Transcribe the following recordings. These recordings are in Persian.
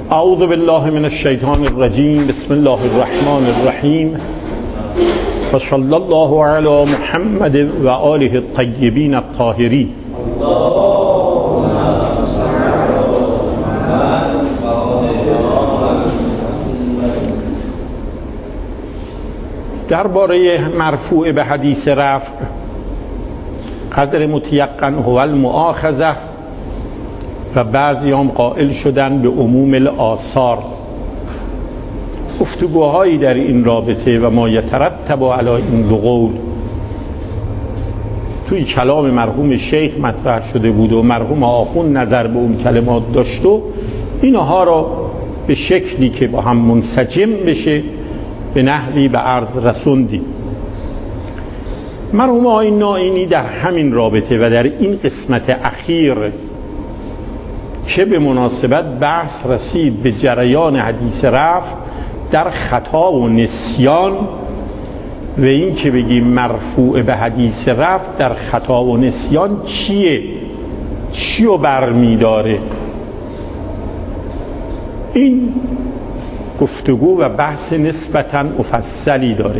اعوذ بالله من الشیطان الرجیم. بسم الله الرحمن الرحیم و صلی الله علی محمد و آله الطیبین الطاهرین. درباره مرفوع به حدیث رفع قدر متیقن هو المؤاخذه و بعضی هم قائل شدن به عموم الآثار. گفتگوهایی در این رابطه و ما یترتب علی این دو قول توی کلام مرحوم شیخ مطرح شده بود و مرحوم آخوند نظر به اون کلمات داشت و اینها را به شکلی که با هم منسجم بشه به نحوی به عرض رسوندیم. مرحوم آقای نائینی در همین رابطه و در این قسمت اخیر که به مناسبت بحث رسید به جریان حدیث رفع در خطا و نسیان و این که بگیم مرفوع به حدیث رفع در خطا و نسیان چی رو برمی داره، این گفتگو و بحث نسبتاً مفصلی داره.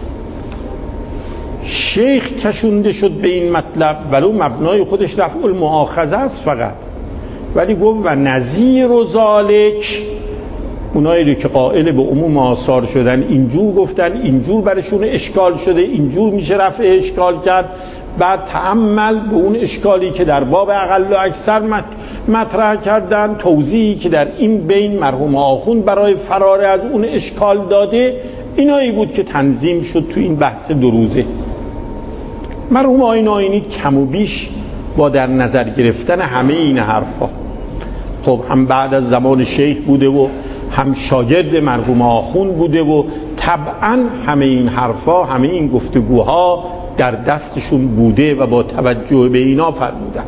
شیخ کشونده شد به این مطلب ولو مبنای خودش رفع المؤاخذه است فقط، ولی گفت و نظیر و ذالک، اونایی که قائل به عموم آثار شدن اینجور گفتن، اینجور برشون اشکال شده، اینجور میشه رفع اشکال کرد. بعد تأمل به اون اشکالی که در باب اقل و اکثر مطرح کردن، توضیحی که در این بین مرحوم آخوند برای فرار از اون اشکال داده، اینایی بود که تنظیم شد تو این بحث دو روزه. مرحوم آقای نائینی کم و بیش با در نظر گرفتن همه این حرفا، خب هم بعد از زمان شیخ بوده و هم شاگرد مرحوم آخوند بوده و طبعا همه این حرفا، همه این گفتگوها در دستشون بوده و با توجه به اینا فرمودن.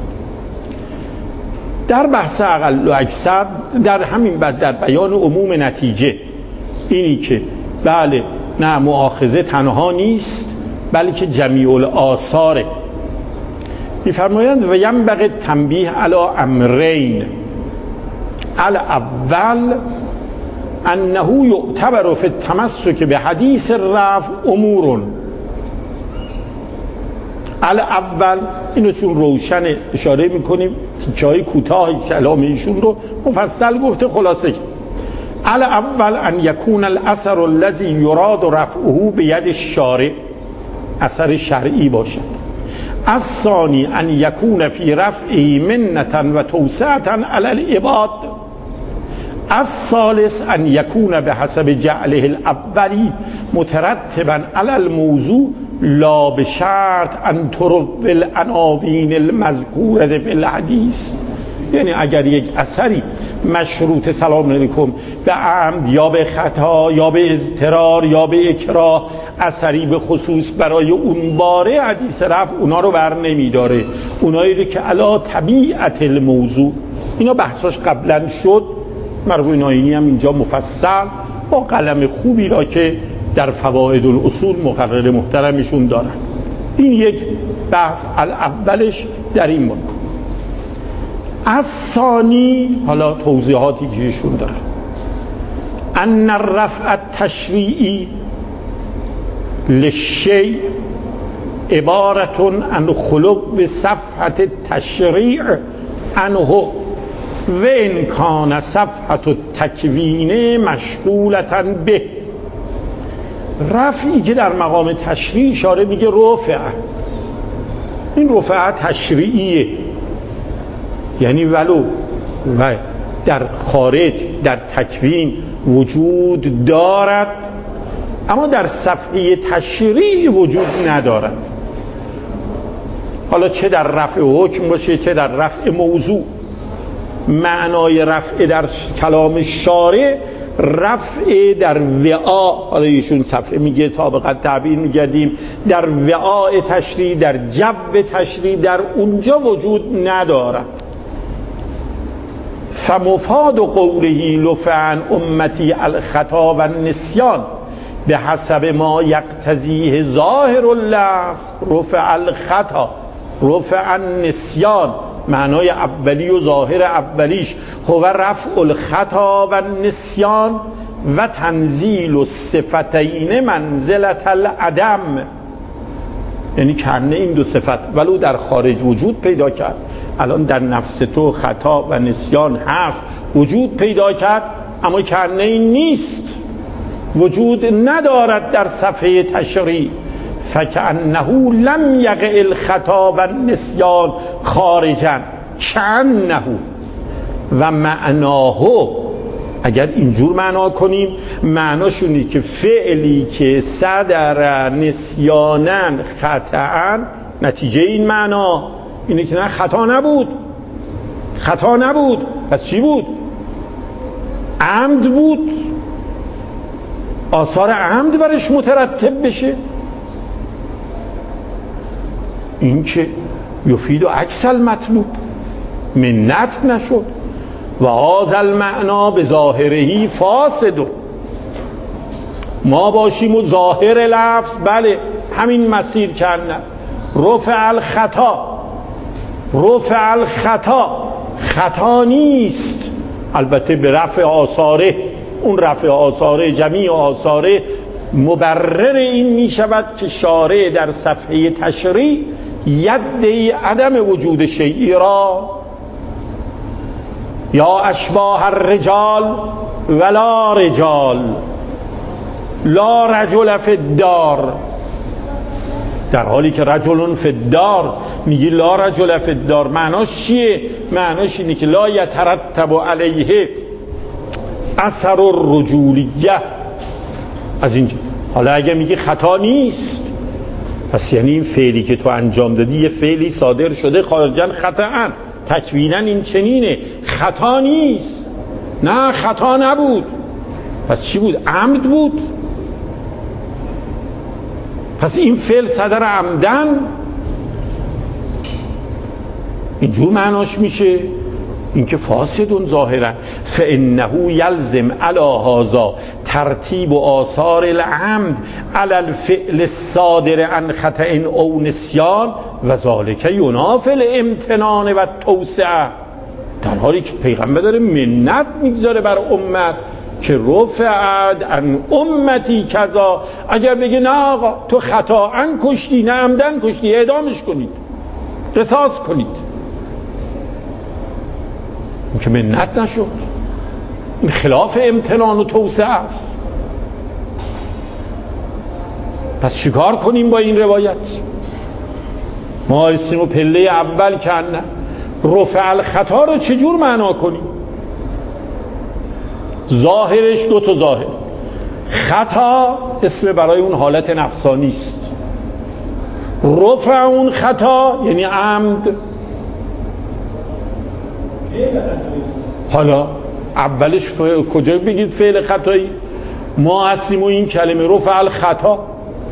در بحث اقل و اکثر در همین بعد در بیان عموم نتیجه اینی که بله نه مؤاخذه تنها نیست بلکه جمیع الآثاره. می‌فرمایند و ینبغی تنبیه علی امرین. الاول انه یعتبر فی التمسک به حدیث الرفع امور. الاول اینو چون روشن اشاره میکنیم تیکه‌های کوتاه کلام ایشون رو مفصل گفته خلاصه. الاول ان یکون الاثر الذی یراد رفعه بید الشارع، اثر شرعی باشد. الثانی ان یکون فی رفعه منة و توسعة علی العباد. الثالث ان یکون بحسب جعله الاولی مترتبا علی الموضوع لا بشرط ان تروی العناوین المذکوره فی الحدیث. یعنی اگر یک اثری مشروط سلام علیکم به عمد یا به خطا یا به اضطرار یا به اکراه، اثری به خصوص برای اون باره حدیث رفع اونا رو بر نمی داره، اونایی رو که علا طبیعت الموضوع. اینا بحثاش قبلا شد، مرحوم نائینی هم اینجا مفصل با قلم خوبی را که در فواید الاصول مقرر محترمشون دارن. این یک بحث اولش در این مورد. از ثانی حالا توضیحاتی که ایشون دارن، ان الرفع التشریعی للشیء عبارة عن خلو صفحة التشریع عنه و ان کان صفحة التکوین مشغولة به. رفعی که در مقام تشریع اشاره میگه رفع، این رفع تشریعیه، یعنی ولو و در خارج در تکوین وجود دارد اما در صفحه تشریع وجود ندارد. حالا چه در رفع حکم باشه چه در رفع موضوع. معنای رفع در کلام شارع رفع در وعا، حالا ایشون صفحه میگه سابقا تعبیر میگردیم در وعاء تشریع، در جو تشریع، در اونجا وجود ندارد. فمفاد قوله لفعن امتی الخطا و النسیان به حسب ما یقتضیه ظاهر اللفظ رفع الخطا رفع النسیان معنای اولی و ظاهر اولیش هو رفع الخطا و النسیان و تنزیل الصفتین منزلت العدم، یعنی کنه این دو صفت ولو در خارج وجود پیدا کرد، الان در نفس تو خطا و نسیان هست، وجود پیدا کرد، اما کنه این نیست، وجود ندارد در صفحه تشریع. فکأنه لم یقع الخطا و النسیان خارجا کأنه و معناه. اگر اینجور معنا کنیم معناش اینه که فعلی که صدر نسیانا خطأ، نتیجه این معنا اینه که نه خطا نبود، خطا نبود، پس چی بود؟ عمد بود، آثار عمد برش مترتب بشه. این که یفید و عکس المطلوب، منت نشد. و هذا المعنا به ظاهرهی فاسد، ما باشیم و ظاهر لفظ بله همین مسیر کردن، رفع الخطا، رفع الخطا خطا نیست، البته به رفع آثاره، اون رفع آثاره جمیع آثاره مبرر این می شود که شارع در صفحه تشریع یدعی عدم وجود شیئی را، یا اشباه الرجال ولا رجال لا رجل فی الدار، در حالی که رجل فی الدار میگی لا رجل فی الدار. معناش چیه؟ معناش اینه که لا یترتب علیه اثر الرجولیه. از اینجا حالا اگه میگی خطا نیست، پس یعنی این فعلی که تو انجام دادی یه فعلی صادر شده خارجاً خطأً، تکویناً این چنینه، خطا نیست. نه خطا نبود، پس چی بود؟ عمد بود. پس این فعل صدر عمدن، اینجور معناش میشه. اینکه فاسدون ظاهرا، فانه یلزم علی هذا ترتیب و آثار العمد علی الفعل الصادر عن خطأ او نسیان و ذالک ینافی الامتنان و التوسعه. در حالی که پیغمبر داره منت میگذاره بر امت که رفعت عن امتی کذا. اگر بگه نه آقا تو خطااً کشتی، نه عمدن کشتی، اعدامش کنید، قصاص کنید، این که منت نشد، این خلاف امتنان و توسعه است. پس چیکار کنیم با این روایت؟ ما اسمو پله اول کنن، رفع الخطا رو چجور معنا کنیم؟ ظاهرش دو تا ظاهر، خطا اسم برای اون حالت نفسانی است، رفع اون خطا یعنی عمد. حالا اولش کجا بگید فعل خطایی؟ ما هستیم و این کلمه رفع الخطا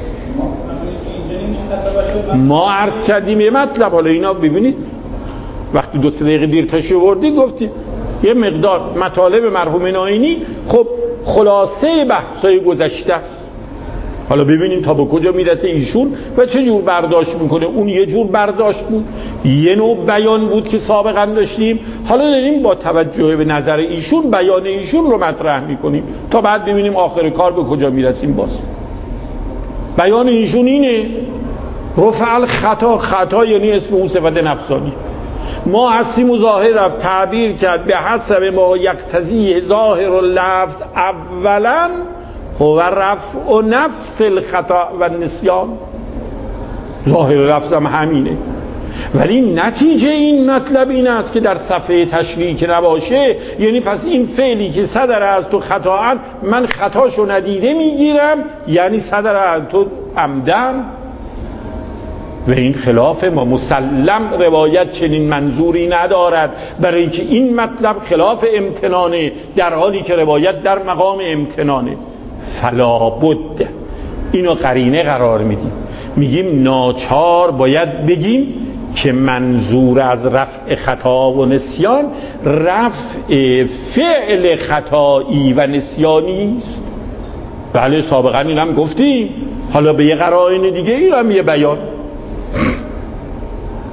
ما عرض کردیم یه مطلب. حالا اینا ببینید وقتی 2-3 دقیقه دیر تشریح آوردید گفتیم یه مقدار مطالب مرحوم ناینی خب خلاصه بحثای گذشته است. حالا ببینیم تا به کجا میرسه ایشون و چه جور برداشت میکنه. اون یه جور برداشت بود، یه نوع بیان بود که سابقا داشتیم، حالا داریم با توجه به نظر ایشون بیان ایشون رو مطرح میکنیم تا بعد ببینیم آخر کار به کجا میرسیم. باز بیان ایشون اینه رفع الخطا، خطا یعنی اسم اون صفت نفسانی. ما هستیم و ظاهر رفت تعبیر کرد به حسب ما یقتضی ظاهر اللفظ اولا هو رفع نفس الخطا و النسیان. ظاهر لفظ هم همینه، ولی نتیجه این مطلب این است که در صفحه تشریعی که نباشه، یعنی پس این فعلی که صدر از تو خطااً من خطاشو ندیده میگیرم، یعنی صدر از تو عمدن. و این خلاف ما مسلم روایت چنین منظوری ندارد، برای اینکه این مطلب خلاف امتنانه در حالی که روایت در مقام امتنانه. فلا بد اینو قرینه قرار میدیم، میگیم ناچار باید بگیم که منظور از رفع خطا و نسیان رفع فعل خطایی و نسیانی است. بله سابقا این هم گفتیم، حالا به یه قرائن دیگه این هم یه بیان.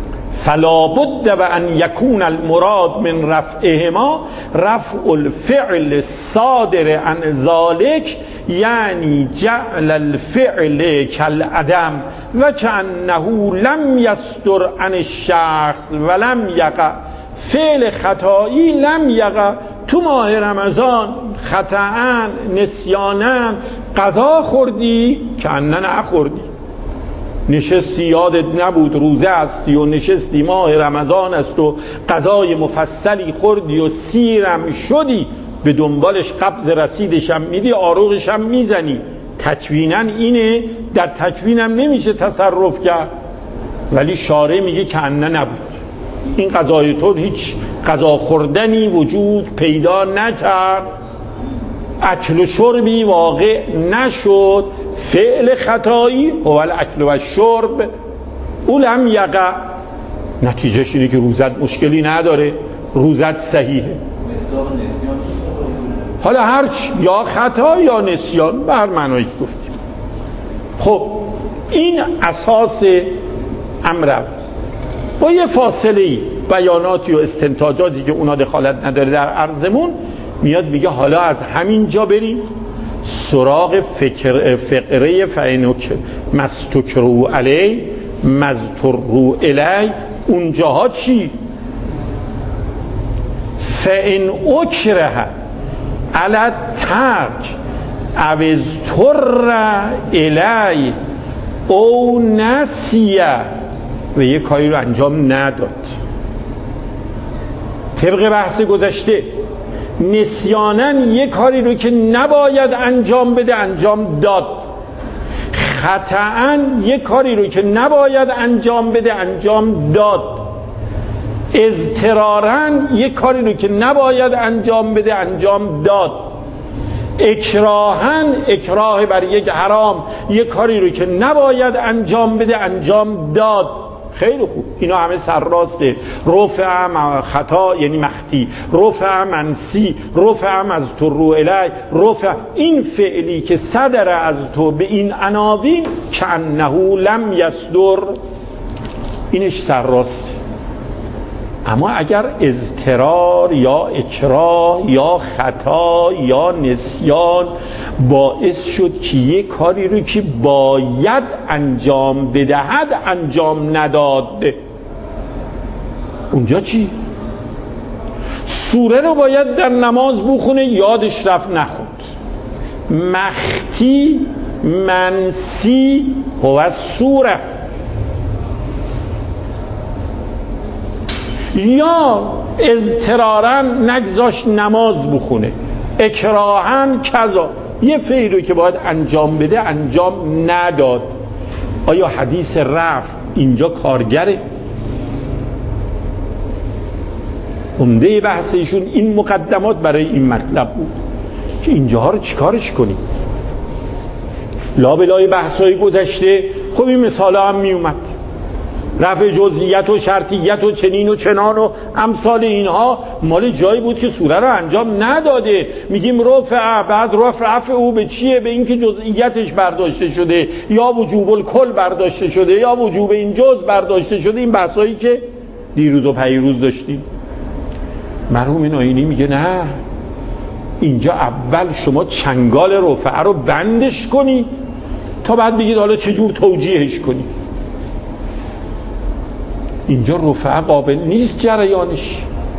فلا بد و ان یکون المراد من رفعهما رفع الفعل الصادر عن ذلك، یعنی جعل الفعل کالعدم و کأنه لم یصدر عن الشخص ولم یقع. فعل خطایی لم یقع تو ماه رمضان، خطأً نسیاناً قضا خوردی که انه نخوردی، نشستی یادت نبود روزه هستی و نشستی ماه رمضان است و قضای مفصلی خوردی و سیرم شدی، به دنبالش قبض رسیدش هم میدی، آروغش هم میزنی. تکویناً اینه، در تکوینم نمیشه تصرف کرد، ولی شارع میگه که انه نبود. این قضای تو هیچ قضا خوردنی وجود پیدا نکرد، اکل و شربی واقع نشد. فعل خطایی هو الاکل و الشرب او لم یقع. نتیجهش اینه که روزت مشکلی نداره، روزت صحیحه. حالا هرچی، یا خطا یا نسیان، به هر معنایی که گفتیم. خب این اساس امر. با یه فاصله بیاناتی و استنتاجاتی که اونا دخالت نداره در عرضمون، میاد میگه حالا از همین جا بریم سراغ فقره فینوک مستکرو علی مزترو الی. اونجاها چی؟ فان اکره علی ترک او اضطر الی او نسیه و یه کاری رو انجام نداد. طبق بحث گذشته نسیاناً یه کاری رو که نباید انجام بده انجام داد، خطأً یه کاری رو که نباید انجام بده انجام داد، اضطراراً یه کاری رو که نباید انجام بده انجام داد، اکراهاً اکراه بر یک حرام یه کاری رو که نباید انجام بده انجام داد. خیلی خوب، اینا همه سرراسته. رفع خطا یعنی مختی، رفع منسی، رفع از تو رو الی، رفع این فعلی که صدر از تو به این عناوین که انه لم یصدر، اینش سرراسته. اما اگر اضطرار یا اکراه یا خطا یا نسیان باعث شد که یک کاری رو که باید انجام بدهد انجام نداد، اونجا چی؟ سوره رو باید در نماز بخونه، یادش رفت نخوند. مختی منسی هو سوره. یا اضطراراً نگذاشت نماز بخونه، اکراهاً کذا، یه فعلی رو که باید انجام بده انجام نداد. آیا حدیث رفع اینجا کارگره؟ عمده بحث ایشون این مقدمات برای این مطلب بود که اینجاها رو چیکارش کنیم. لابلای بحث‌های گذشته خب این مثال هم می اومد، رفع جزئیت و شرطیت و چنین و چنان و امثال اینها مال جایی بود که سوره رو انجام نداده. میگیم رفع، بعد رفع او به چیه؟ به اینکه جزئیتش برداشته شده یا وجوب الکل برداشته شده یا وجوب این جز برداشته شده. این بحثایی که دیروز و پیروز داشتیم. مرحوم ناینی میگه نه، اینجا اول شما چنگال رفع رو بندش کنی تا بعد بگید حالا چجور توجیهش کنی. اینجا رفع قابل نیست جریانش،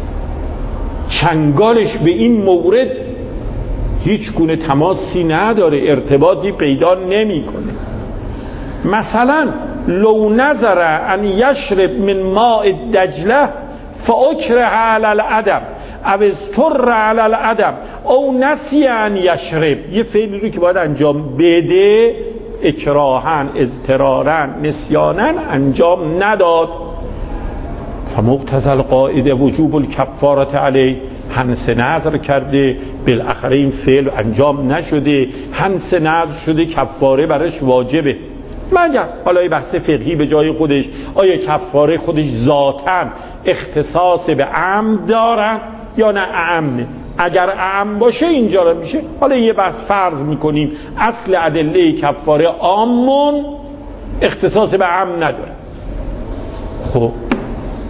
چنگالش به این مورد هیچ گونه تماسی نداره، ارتباطی پیدا نمیکنه. مثلا لو نظر ان یشرب من ماء دجله فاکره علی العدم او اضطر علی العدم او نسی ان یشرب، یه فعلی رو که باید انجام بده اکراهن اضطرارن نسیانن انجام نداد. فمقتضی القاعده وجوب الکفاره علیه، حنس نظر کرده، بالاخره این فعل انجام نشده، حنس نظر شده، کفاره برش واجبه. مگر حالا یه بحث فقهی به جای خودش، آیا کفاره خودش ذاتاً اختصاص به عمد دارن یا نه اعم؟ اگر اعم باشه اینجا رو میشه. حالا یه بحث فرض میکنیم اصل ادله کفاره عامون اختصاص به عمد نداره. خب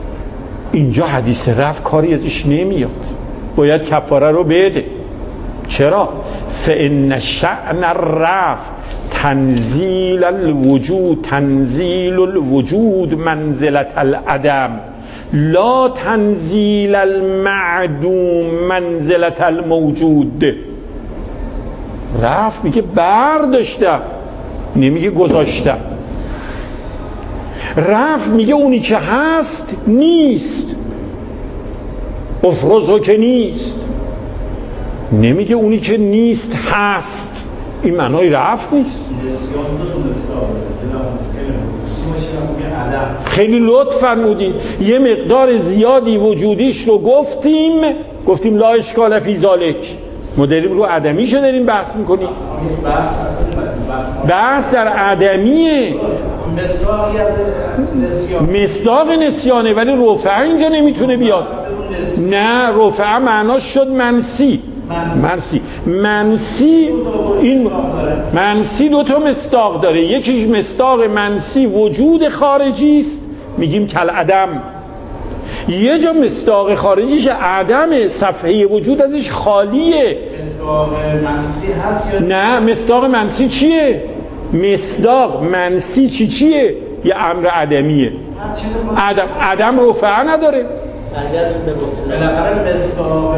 اینجا حدیث رفع کاری ازش نمیاد، باید کفاره رو بده. چرا؟ فإن شأن الرفع تنزیل الوجود منزلة العدم لا تنزیل المعدوم منزلة الموجود. رفع میگه برداشتم، نمیگه گذاشتم. رفع میگه اونی که هست نیست، افرزو که نیست، نمیگه اونی که نیست هست. این معنای رفع نیست. خیلی لطف فرمودین، یه مقدار زیادی وجودیش رو گفتیم لا اشکال فی ذالک. ما داریم رو عدمیشو داریم بحث میکنیم. بحث در عدمیه، مصداق نسیانه، ولی رفع اینجا نمیتونه بیاد. نه، رفع معناش شد منسی. این منسی دو تا مصداق داره. یکیش مصداق منسی وجود خارجی است، میگیم کل عدم. یه جا مصداق خارجیش عدم، صفحه وجود ازش خالیه. مصداق منسی هست یا نه؟ مصداق منسی چیه؟ مصداق منسی چیه؟ یه امر عدمیه. عدم رفعه نداره. بالاخره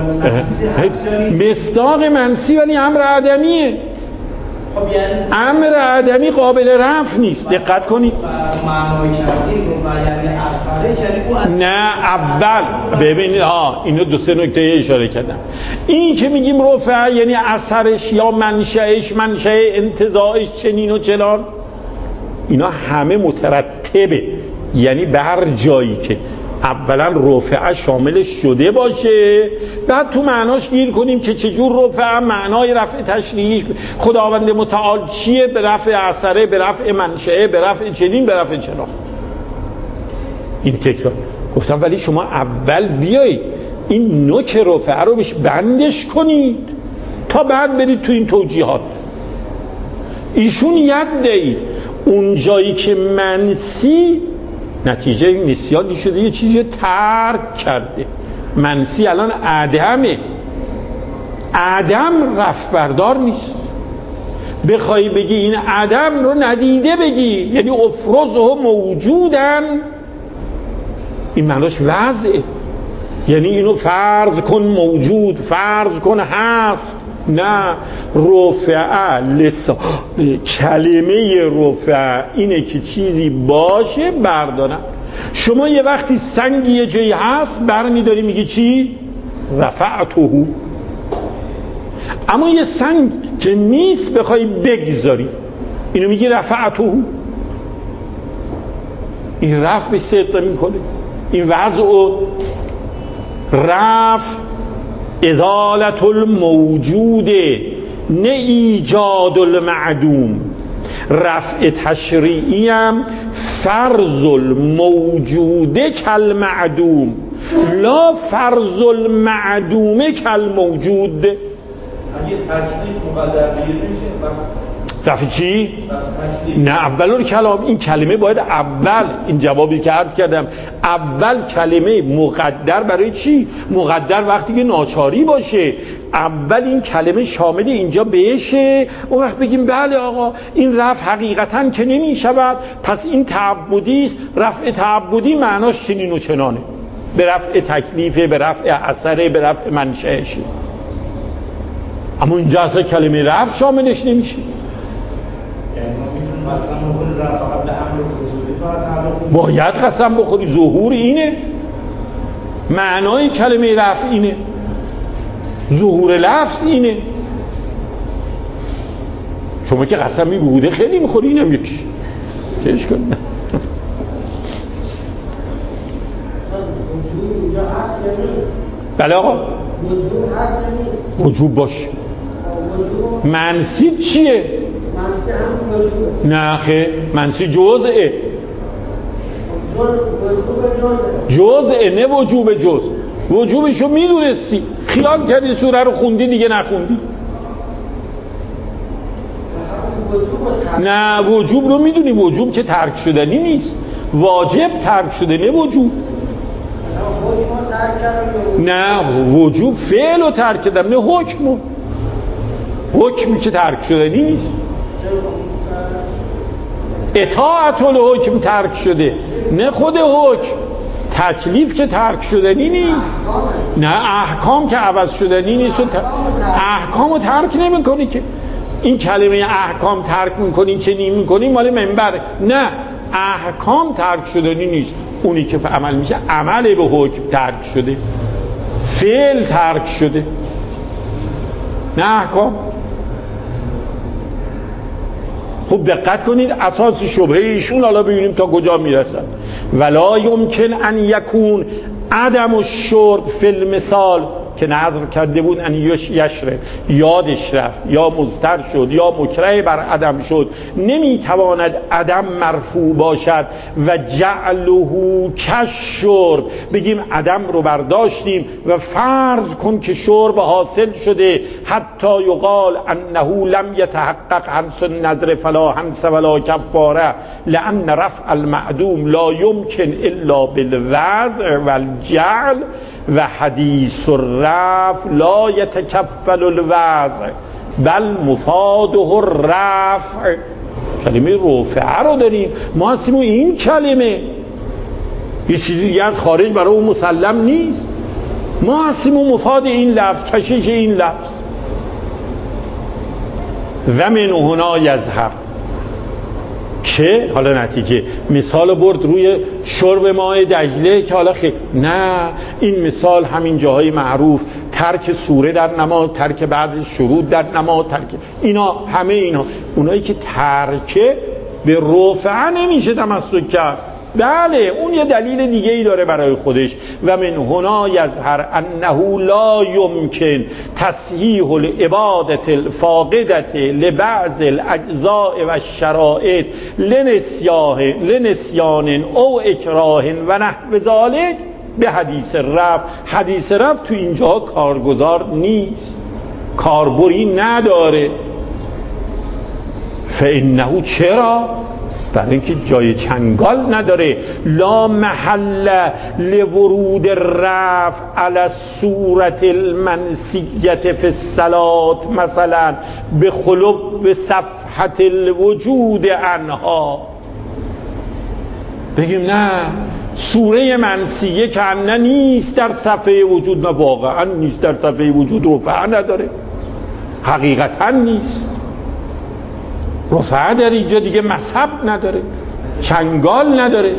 مصداق منسی ولی امر عدمیه. خب یعنی امر عدمی قابل رفع نیست. دقت کنید. معنای کردی رو یعنی اثرش یعنی نه، اول ببینید اینو دو سه نکته اشاره کردم. این که میگیم رفع یعنی اثرش یا منشأش، منشأ انتزاعش چنین و چنان، اینا همه مترتبه، یعنی به هر جایی که اولا رفعه شاملش شده باشه، بعد تو معناش گیر کنیم که چجور رفعه، معنای رفع تشریعی خداوند متعال چیه، به رفع اثره، به رفع منشأه، به رفع چنین، به رفع چنان. این تکرار گفتم. ولی شما اول بیایید این نوک رفعه رو بهش بندش کنید تا بعد برید تو این توجیهات. ایشون یدعی اون جایی که منسی نتیجه این نسیانی شده یه چیزی ترک کرده. منسی الان عدمه، عدم رفع بردار نیست. بخوای بگی این عدم رو ندیده بگی، یعنی افرزه موجودن، این معناش وضعه، یعنی اینو فرض کن موجود، فرض کن هست. نه، رفعه لسان کلمه رفعه اینه که چیزی باشه بردارم. شما یه وقتی سنگی یه جایی هست برمیداری میگی چی؟ رفعته. اما یه سنگ که نیست بخوای بگذاری اینو میگی رفعته. این رفع به صدق میکنه. این وضع رفع ازالت الموجود نه ایجاد المعدوم. رفع تشریعی هم فرض الموجود کالمعدوم لا فرض المعدوم کالموجود. اگه تکلیف مقدر میشه رفع چی؟ نه، اول کلام. این کلمه باید اول، این جوابی که عرض کردم، اول کلمه مقدر برای چی؟ مقدر وقتی که ناچاری باشه، اول این کلمه شامل اینجا بشه، اون وقت بگیم بله آقا این رفع حقیقتا که نمی شود، پس این تعبدی است. رفع تعبدی معناش چنین و چنانه، به رفع تکلیفه، به رفع اثره، به رفع منشأشه. اما اینجا اصلا کلمه رفع شاملش نمیشه. باید قسم بخوری. ظهور اینه، معنای کلمه رفع اینه، ظهور لفظ اینه. شما که قسمی بوده خیلی میخوری، اینم یکی چه اشکال؟ بله آقا، وجوب باشه. منسی چیه؟ نه خیلی منسی جزئه. جزئه نه وجوب جز. وجوبشو میدونستی، خیال کردی سوره رو خوندی دیگه نخوندی. نه، وجوب رو میدونی، وجوب که ترک شدنی نیست، واجب ترک شده نه وجوب. نه وجوب فعل رو ترک کردم، نه حکمی که ترک شدنی نیست. اطاعت الحکم ترک شده، نه خود حکم. تکلیف که ترک شدنی نیست، نه احکام که عوض شدنی نیست. احکام رو ترک نمی کنی که این کلمه احکام ترک میکنی چه نمی کنی مال منبر. نه احکام ترک شدنی نیست، اونی که عمل میشه عمل به حکم ترک شده، فعل ترک شده، نه احکام. خوب دقت کنید اساس شبهه ایشون، حالا ببینیم تا کجا میرسن. ولا یمکن ان یکون عدم الشرب فی المثال که نظر کرده بود ان یشره، یادش رفت یا مضطر شد یا مکره بر عدم شد، نمیتواند عدم مرفوع باشد. و جعله کشرب، بگیم عدم رو برداشتیم و فرض کن که شرب حاصل شده، حتی یقال انه لم یتحقق حنس النظر فلا حنس ولا کفاره، لان رفع المعدوم لا یمکن الا بالوضع والجعل و حدیث الرفع لا یتکفل الوضع بل مفاده الرفع. کلمه رفعه رو داریم ما، هستیم این کلمه یه چیزی دیگه از خارج برای اون مسلم نیست، ما هستیم مفاد این لفظ، کشش این لفظ. و من هنا یظهر که حالا نتیجه مثال برد روی شرب ماء دجله که حالا نه، این مثال همین جاهای معروف، ترک سوره در نماز، ترک بعضی شروط در نماز، ترک اینا، همه اینا اونایی که ترکه به رفعه نمیشه تمسک کرد. بله اون یه دلیل دیگه ای داره برای خودش. و من هنا یظهر انه لا یمکن تصحیح العبادة الفاقدة لبعض الاجزاء و الشرائط لنسیان او اکراه و نحو ذلک به حدیث رفع. حدیث رفع تو اینجا کارگزار نیست، کاربری نداره. فانه چرا؟ برای اینکه جای چنگال نداره. لا محل لورود الرفع على الصورة المنسیة فی الصلاة مثلا به خلو صفحة الوجود عنها. بگیم نه سوره منسیه که نه نیست در صفحه وجود، نه واقعا نیست در صفحه وجود، رفعه نداره، حقیقتا نیست. رفعه در اینجا دیگه مذهب نداره، چنگال نداره.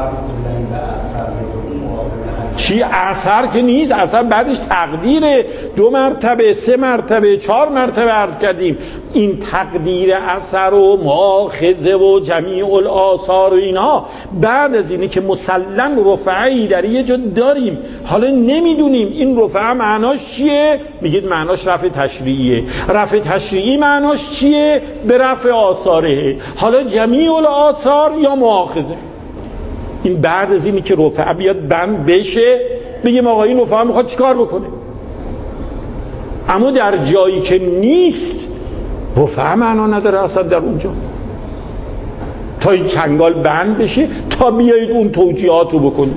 چی اثر که نیست، اثر بعدش تقدیره، 2 مرتبه 3 مرتبه 4 مرتبه عرض کردیم. این تقدیر اثر و مؤاخذه و جمیع الآثار و اینها بعد از اینه که مسلم رفعه‌ای در یه جا داریم، حالا نمیدونیم این رفعه معناش چیه. میگید معناش رفع تشریعیه، رفع تشریعی معناش چیه؟ به رفع آثاره. حالا جمیع الآثار یا مؤاخذه. این بعد از اینی که رفعه بیاد بند بشه بگیم آقا این رفعه میخواد چیکار بکنه. اما در جایی که نیست رفعه معنا نداره اصلا در اونجا، تا این چنگال بند بشه تا بیایید اون توجیهات رو بکنید.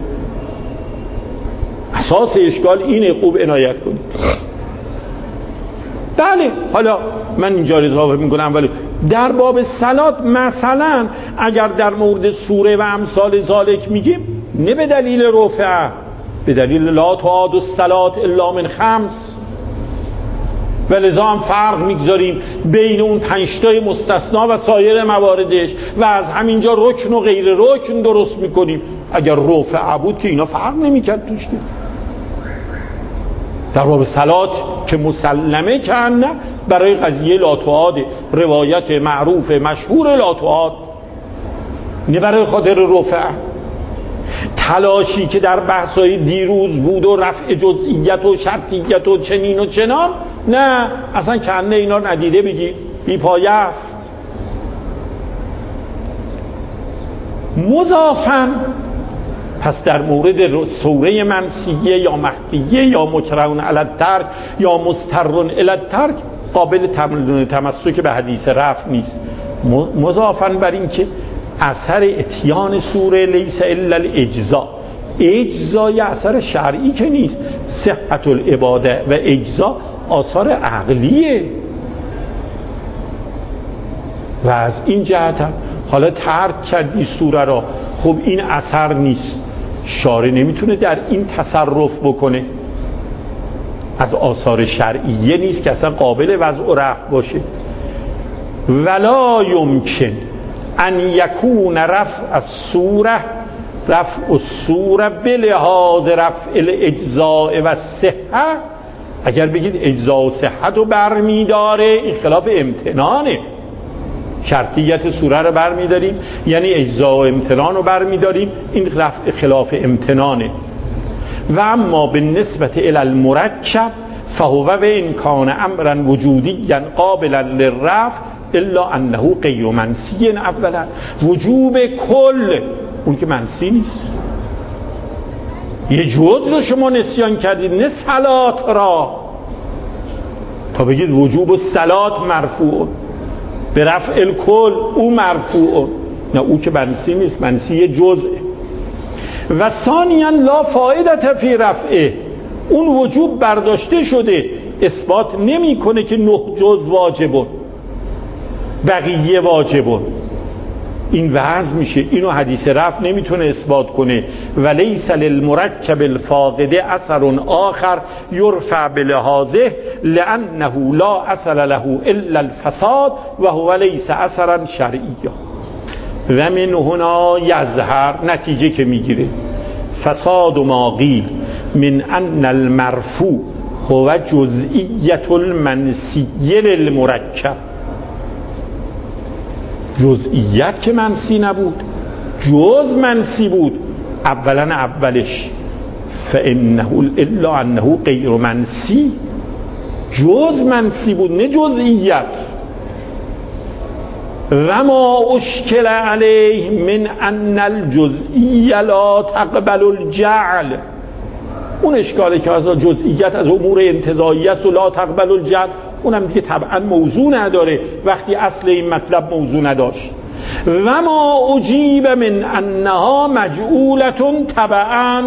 اساس اشکال اینه، خوب عنایت کنید. بله حالا من اینجا اضافه میکنم، ولی در باب صلات مثلا اگر در مورد سوره و امثال ذالک میگیم نه به دلیل رفعه، به دلیل لا تعاد الصلاة الا من 5 و لذا هم فرق میگذاریم بین اون 5 تای مستثنا و سایر مواردش و از همینجا رکن و غیر رکن درست میکنیم. اگر رفعه بود که اینا فرق نمیکرد توش که. در باب صلات که مسلمه که نه برای قضیه لا تعاد، روایت معروف مشهور لا تعاد، نه برای خاطر رفعه. تلاشی که در بحثای دیروز بود و رفع جزئیت و شرطیت و چنین و چنان، نه اصلا کنه اینا ندیده بگی بی پایه است. مضافن پس در مورد سوره منسیه یا مخفیه یا مکرهون علی الترک یا مضطرون الی الترک قابل تمسک به حدیث رفع نیست. مضافن بر این که اثر اتیان سوره لیس الا الاجزاء، اجزای اثر شرعی که نیست. صحت العباده و اجزا آثار عقلیه و از این جهت هم حالا ترک کردی سوره را، خب این اثر نیست، شارع نمیتونه در این تصرف بکنه، از آثار شرعیه نیست که اصلا قابل وضع و رفع باشه. ولا یمکن ان یکون رفع السوره بلحاظ رفع الاجزاء و صحه. اگر بگید اجزاء و صحت رو برمیداره، این خلاف امتنانه. شرطیت سوره رو برمیداریم یعنی اجزاء و امتنان رو برمیداریم، این خلاف امتنانه. و اما بالنسبت الی المرکب فهو و ان کان امرا وجودیا قابلا للرفع الا انه غیر منسی. اولا وجوب کل اون که منسی نیست. یه جزء رو شما نسیان کردید، نه صلات را، تا بگید وجوب الصلات مرفوع به رفع الکل او مرفوع، نه او که منسی نیست، منسی یه جزء. و ثانیا لا فائدة فی رفعه، اون وجوب برداشته شده، اثبات نمی کنه که 9 جزء واجبون بقیه واجبون. این وضع میشه، اینو حدیث رفع نمیتونه اثبات کنه. ولیس للمرکب الفاقد اثر آخر یرفع بلحاظه لانه لا اصل له الا الفساد و هو لیس اثرا شرعیا. و من هنا یظهر، نتیجه که میگیره، فساد ما قیل من ان المرفوع هو جزئیت المنسی للمرکب. جزئیت که منسی نبود، جز منسی بود. اولش فانه الا انه غیر منسی، جز منسی بود نه جزئیت. و ما اشکل علیه من ان الجزئیه لا تقبل الجعل، اون اشکالی که از جزئیت از امور انتزاعیه است و لا تقبل الجعل، اونم دیگه طبعا موضوع نداره وقتی اصل این مطلب موضوع نداشت. و ما اجیب من انها مجعولة تبعا،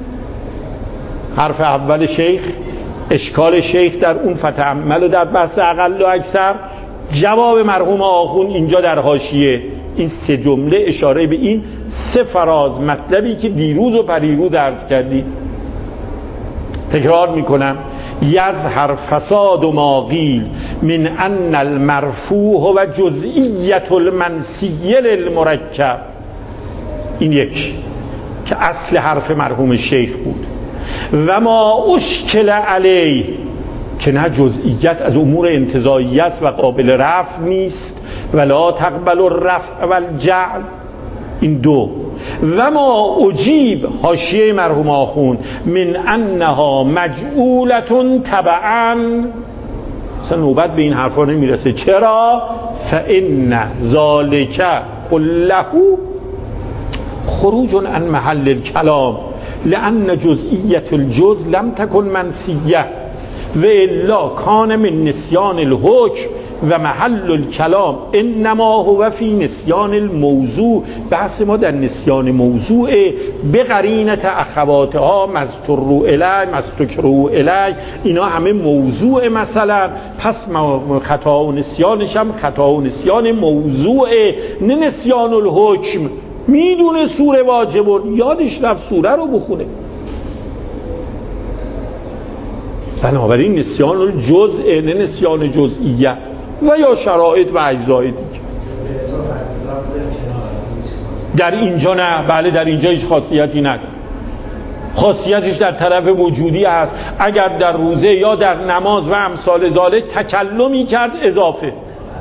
حرف اول شیخ، اشکال شیخ در اون فتعمل و در بحث اقل و اکثر، جواب مرحوم آخون اینجا در حاشیه. این 3 جمله اشاره به این 3 فراز مطلبی که دیروز و پریروز عرض کردی. تکرار میکنم، یظهر فساد ما قیل من ان المرفوع و جزئیت المنسی للمرکب. این یک که اصل حرف مرحوم شیخ بود. و ما اشکل علیه که نه جزئیت از امور انتزاعیه است و قابل رفع نیست، ولا تقبل الرفع والجعل. این 2. و ما اجیب، حاشیه مرحوم آخون، من انها مجعولة تبعا. اصلا نوبت به این حرفا نمیرسه. چرا؟ فان ذالک كله خروج عن محل الكلام لان جزئیت الجزء لم تكن منسیه و الا کان من نسیان الحکم و محل الکلام انما هو فی نسیان الموضوع. بحث ما در نسیان موضوع به قرینت اخواتها مستروا الی مستکروا الی، اینا همه موضوع. مثلا پس خطا و نسیانش هم خطا و نسیان موضوع، نه نسیان الحکم. میدونه سوره واجب، یادش رفت سوره رو بخونه. بنابراین نسیان الجزء نه نسیان جزئیه و یا شرایط و اجزای دیگه. در اینجا نه، بله در اینجا هیچ خاصیتی نداره. خاصیتش در طرف وجودی هست. اگر در روزه یا در نماز و امثال ذالک تکلمی کرد اضافه،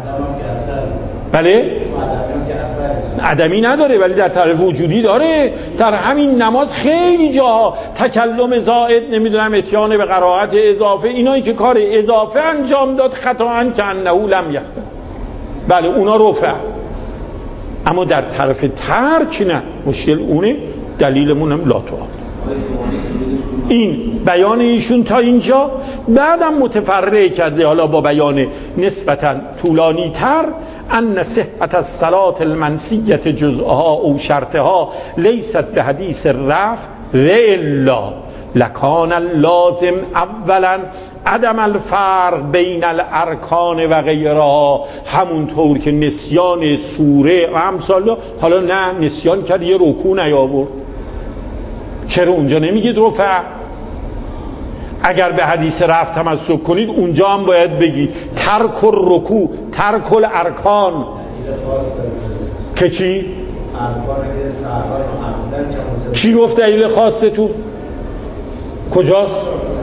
بله عدمی نداره ولی در طرف وجودی داره. در همین نماز خیلی جاها تکلم زائد، نمیدونم اتیان به قرائت اضافه، اینایی که کار اضافه انجام داد خطاً که انه لم یخطئ، بله اونا رفع. اما در طرف ترک نه، مشکل اونه. دلیلمون هم لا تعاد. این بیان ایشون تا اینجا. بعدم متفرع کرده حالا با بیان نسبتاً طولانی تر، ان صحت الصلاة المنسیة جزءها او شرطها لیست به حدیث رفع و الا لکان اللازم اولا عدم الفرق بین الارکان و غیرها، همونطور که نسیان سوره و امثال. حالا نه نسیان کرد یه رکوع نیاورد، چرا اونجا نمیگید رفع؟ اگر به حدیث رفع تمسک کنید اونجا هم باید بگید ترک الرکوع ترک الارکان. که چی؟ چی گفت دلیل خاصه تو؟ کجاست؟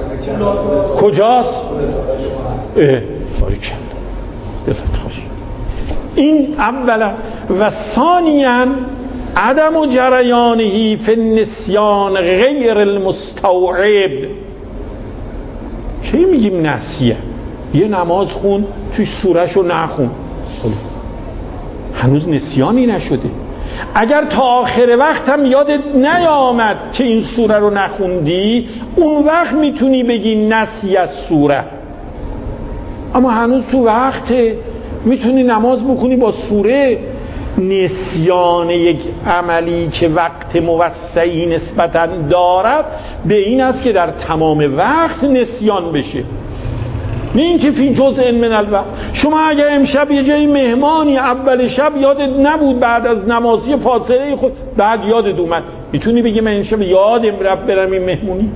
باریکلا دلت خوش. این اولا. و ثانیا عدم جریانه فی النسیان غیر المستوعب. چی میگیم نسیه؟ یه نماز خون توی سورهشو نخون، هنوز نسیانی نشده. اگر تا آخر وقت هم یادت نیامد که این سوره رو نخوندی، اون وقت میتونی بگی نسی از سوره، اما هنوز تو وقت میتونی نماز بخونی با سوره. نسیان یک عملی که وقت موسعی نسبتاً دارد به این است که در تمام وقت نسیان بشه، نه اینکه فی جزء من الوقت. شما اگر امشب یه جایی مهمانی اول شب یادت نبود، بعد از نمازی فاصله خود بعد یادت اومد، میتونی بگی من امشب یادم رفت برم این مهمونی؟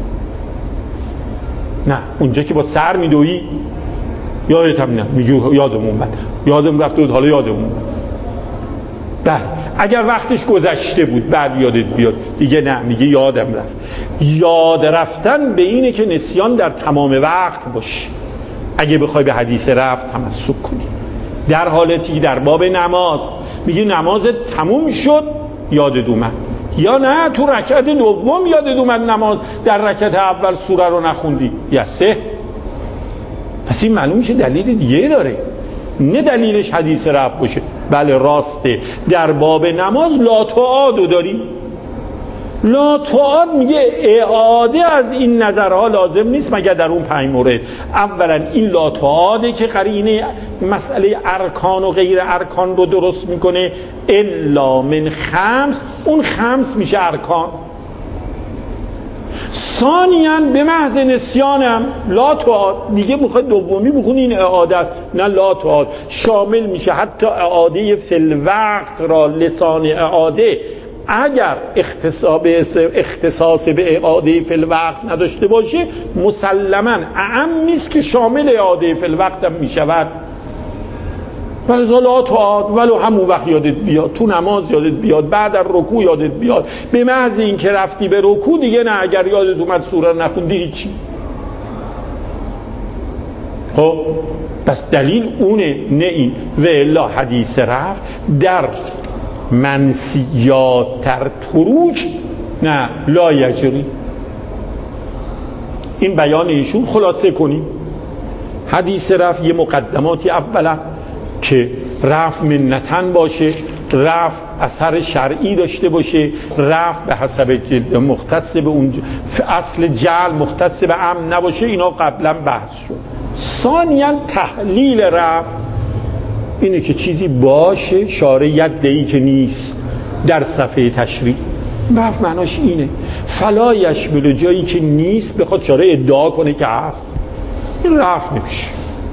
نه، اونجا که با سر میدویی یادت هم نه، میگی یادم اومد، یادم رفت حالا یادم اومد. بله اگر وقتش گذشته بود بعد یادت بیاد دیگه نه، میگه یادم رفت. یاد رفتن به اینه که نسیان در تمام وقت باشه. اگه بخوای به حدیث رفت تمسک کنی، در حالتی در باب نماز میگه نمازت تموم شد یادت اومد، یا نه تو رکعت دوم یادت اومد نماز در رکعت اول سوره رو نخوندی، یسه. پس این معلوم شه دلیل دیگه داره، نه دلیلش حدیث رفت باشه. بله راسته، در باب نماز لا تعادو داریم. لا تعاد میگه اعاده از این نظرها لازم نیست مگر در اون 5 مورد. اولا این لا تعاده که قرینه مسئله ارکان و غیر ارکان رو درست میکنه، الا من خمس، اون خمس میشه ارکان. ثانیاً به محض نسیانم لا تعاد، دیگه میخواد دومی بخونی این اعاده است، نه لا تعاد شامل میشه حتی اعاده فی الوقت را. لسان اعاده اگر اختصاص به اعاده فی الوقت نداشته باشه مسلماً اعم نیست که شامل اعاده فی الوقت هم میشود. ولی لا تعاد ولو همون وقت یادت بیاد، تو نماز یادت بیاد، بعد از رکوع یادت بیاد، به محض این که رفتی به رکوع دیگه نه، اگر یادت اومد سوره نخوندی هیچی. خب پس دلیل اونه، نه این. و الا حدیث رفت در منسیات تر تروج نه لا یجری. این بیان ایشون خلاصه کنیم. حدیث رفت یه مقدماتی اولا که رفع منتن باشه، رفع اثر شرعی داشته باشه، رفع به حسب مختص به اون اصل جعل مختص به امن نباشه، اینا قبلا بحث شد. ثانیاً تحلیل رفع اینه که چیزی باشه شارع یدعی که نیست در صفحه تشریع. رفع معناش اینه فلا یشمل، جایی که نیست بخواد شارع ادعا کنه که هست، این رفع نمیشه.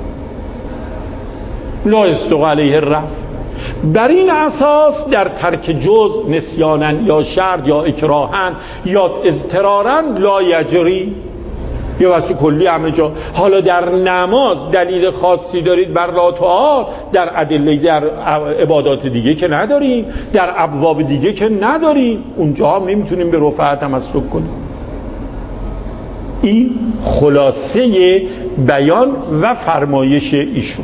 لا یصدق علیه الرفع. بر این اساس در ترک جز نسیانا یا شرط یا اکراهن یا اضطرارا لا یجری، یا واسه کلی همه جا. حالا در نماز دلیل خاصی دارید بر لا تعاد، در ادله در عبادات دیگه که نداریم، در ابواب دیگه که نداریم، اونجا هم نمیتونیم به رفع تمسک کنیم. این خلاصه بیان و فرمایش ایشون.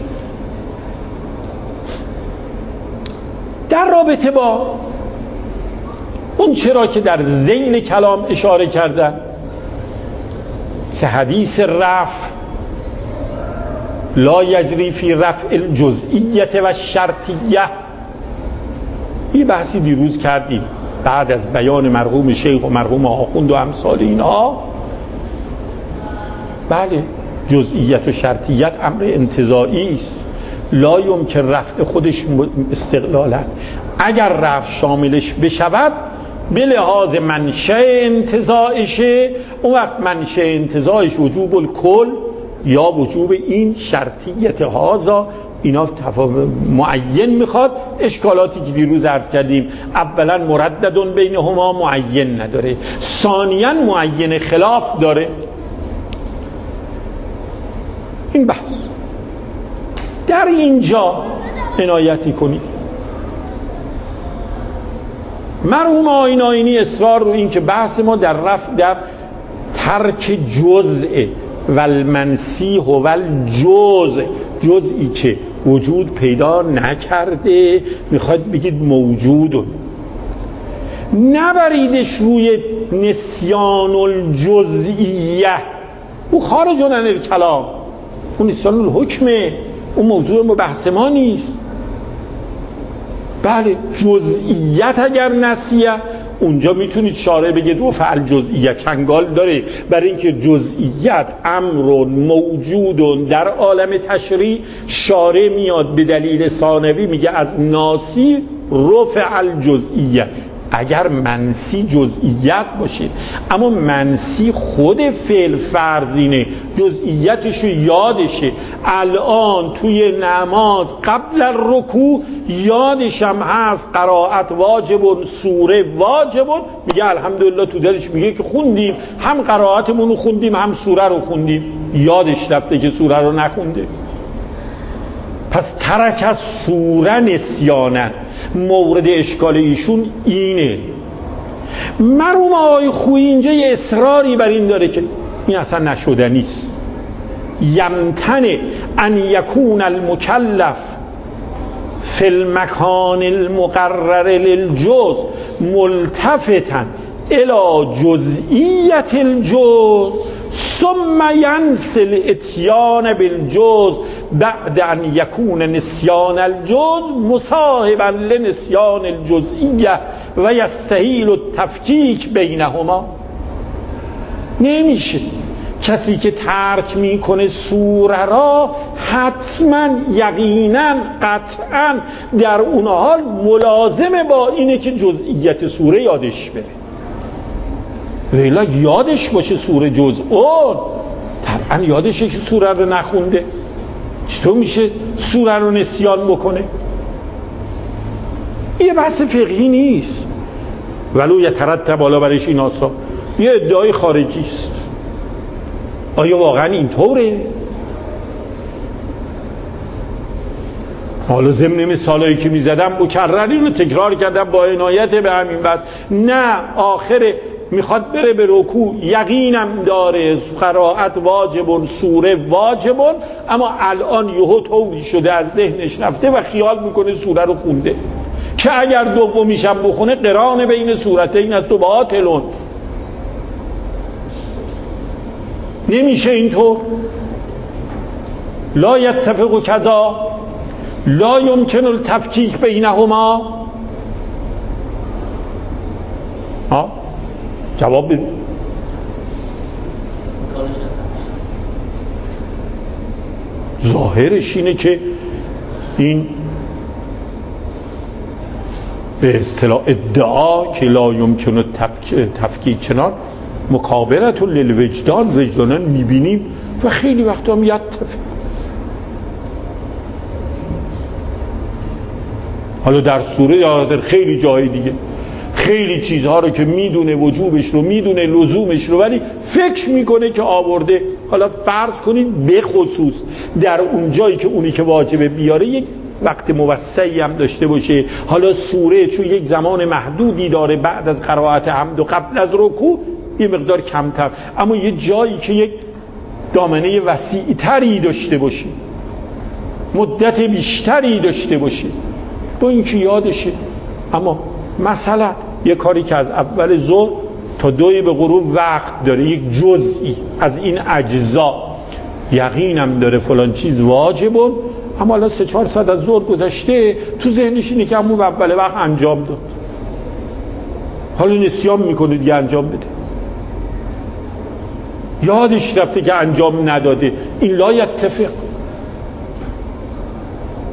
در رابطه با اون چرا که در ذیل کلام اشاره کردن که حدیث رفع لا یجری فی رفع الجزئیت و شرطیه، یه بحثی دیروز کردیم بعد از بیان مرحوم شیخ و مرحوم آخوند و امثال اینها. بله جزئیت و شرطیت امر انتزاعی است، لا یمکن رفع خودش استقلالا. اگر رفع شاملش بشود به لحاظ منشأ انتزاعشه، اون وقت منشأ انتزاعش وجوب الکل یا وجوب این شرطیت هازا، اینا معین میخواد. اشکالاتی که دیروز عرض کردیم، اولا مرددون بینهما معین نداره، ثانیا معین خلاف داره. این بحث در اینجا عنایتی کنید. مرحوم آیین آیینی اصرار رو این که بحث ما در ترک جزء و المنسی و الجزء، جزئی که وجود پیدا نکرده میخواد بگید موجود، نبریدش روی نسیان الجزئیه، او خارج عن الکلام، اون نسیان الحکمه، اون موضوع بحث ما نیست. بله جزئیت اگر نسیه اونجا میتونید شارع بگید و فعل جزئیت چنگال داره، برای اینکه جزئیت امر موجود در عالم تشریع، شارع میاد به دلیل ثانوی میگه از ناسی رفع الجزئیت. اگر منسی جزئیت باشه، اما منسی خود فعل فرضینه، جزئیتشو یادشه. الان توی نماز قبل الرکوع یادشم هست قرائت واجبون، سوره واجبون، میگه الحمدلله، تو دلش میگه که خوندیم، هم قرائتمون رو خوندیم هم سوره رو خوندیم، یادش رفته که سوره رو نخونده. پس ترک از سوره نسیانن. مورد اشکال ایشون اینه. مرحوم آقای خویی اینجا یه اصراری بر این داره که این اصلا نشدنیست. یمتنع ان یکون المکلف فی المکان المقرر للجزء ملتفتا الى جزئیت الجزء ثم ینسل اتیان بالجزء بعد ان یکون نسیان الجزء مصاحبا لنسیان الجزئیه و یستحیل التفکیک بینهما. نمیشه کسی که ترک میکنه سوره را حتما یقینا قطعا در اون حال ملازمه با اینه که جزئیت سوره یادش بره. ویلا یادش باشه سوره جزء اون، طبعا یادشه که سوره رو نخونده. چطور میشه سوره رو نسیان بکنه؟ یه بحث فقهی نیست، ولو یترتب بالا برش این آثار، یه ادعای خارجی است. آیا واقعا اینطوره؟ حالا ضمن مثالایی که میزدم مکرری رو تکرار کردم با عنایت به همین بحث. نه آخر میخواد بره به رکوع، یقینم داره قرائت واجبون، سوره واجبون، اما الان یهو طوری شده از ذهنش رفته و خیال میکنه سوره رو خونده، که اگر دومیشم بخونه قران بین سورتین است و باطلون. نمیشه اینطور. لا یتفق کذا، لا یمکن التفکیک بینهما. جواب بده. ظاهرش اینه که این به اصطلاح ادعا که لا یمکن تفکیک چنان مکابرت للوجدان، وجدانان میبینیم و خیلی وقتا هم یتفق. حالا در سوره یا در خیلی جای دیگه خیلی چیزها رو که میدونه وجوبش رو، میدونه لزومش رو، ولی فکر میکنه که آورده. حالا فرض کنید به خصوص در اون جایی که اونی که واجبه بیاره یک وقت موسعی هم داشته باشه. حالا سوره چون یک زمان محدودی داره، بعد از قرائت حمد و قبل از رکوع یه مقدار کمتر، اما یه جایی که یک دامنه وسیع‌تری داشته باشه، مدت بیشتری داشته باشه، با اینکه یادشه. اما مثلا یه کاری که از اول ظهر تا 2 به غروب وقت داره، یک جزئی از این اجزا یقینم داره فلان چیز واجبه، اما الان 3-4 ساعت از ظهر گذشته، تو ذهنش اینه که همون اول وقت انجام داد، حالا نسیان میکنه دیگه انجام بده، یادش رفته که انجام نداده. این لا یتفق.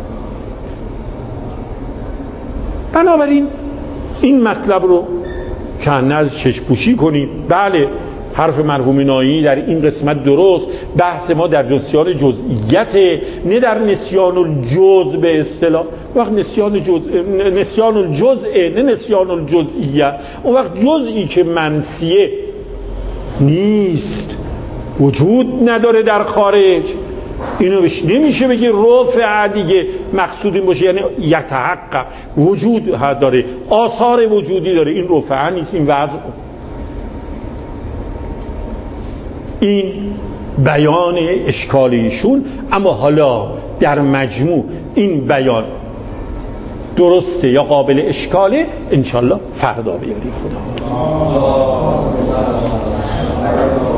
بنابراین این مطلب رو کنه از چشم پوشی کنیم. بله حرف مرحوم نایی در این قسمت درست، بحث ما در نسیان جزئیت، نه در نسیان الجزء به اصطلاح. وقت نسیان الجزء نه نسیان الجزئیه، اون وقت جزئی که منسیه نیست، وجود نداره در خارج، اینو نمیشه بگی رفع دیگه مقصود این باشه، یعنی یتحقق وجود داره، آثار وجودی داره، این رفع نیست، این وضع. این بیان اشکالیشون. اما حالا در مجموع این بیان درسته یا قابل اشکاله، انشالله فردا بیاری خدا.